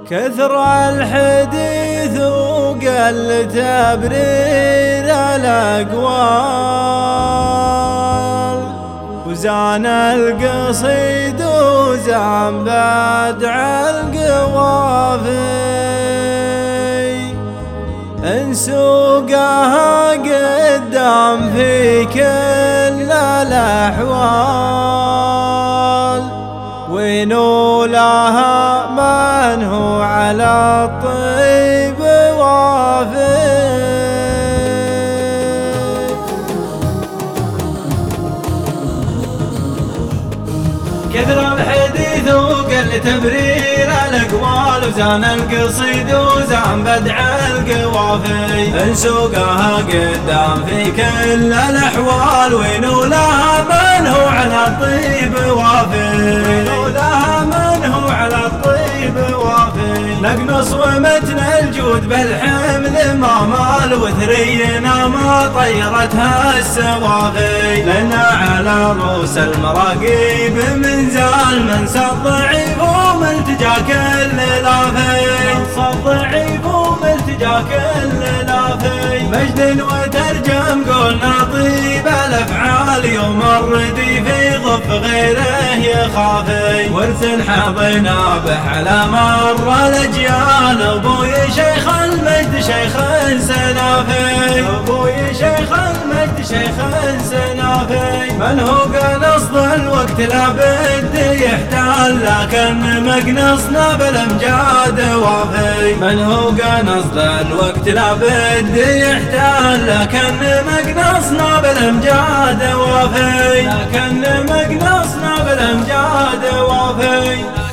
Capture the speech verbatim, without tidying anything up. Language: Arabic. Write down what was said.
كثر الحديث وقل تبرير الأقوال، وزان القصيد وزان بدع القوافي، انسوقها قدام في كل الأحوال، ونولها من هو على الطيب وافي. كثر الحديث وقل تبرير الأقوال، وزان القصيد وزان بدع القوافي، انسوقها قدام في كل الأحوال، ونولها من هو على الطيب وافي، ونولها من هو على الطيب وافي. نقنص ومتن الجود بالحمل ما مال، وثرينا ما طيرتها السوافي، لنا على رؤوس المراقيب من زال منسى الضعيف وملتجا كل لافي، منسى الضعيف وملتجا كل لافي. مجد وترجم قولنا طيب الافعال، يوم الرديف يضف غيره يخافي، ورث حظنا به على مر الاجيال. ابوي شيخ المجد شيخ سنافي، ابوي شيخ المجد شيخ سنافي. من هو قنص الوقت لابد يحتال، لكن مقنصنا بالامجاد وافي. من هو قنص الوقت لابد يحتال، لكن مقنصنا بالامجاد وافي، لكن مقنصنا بالامجاد وافي.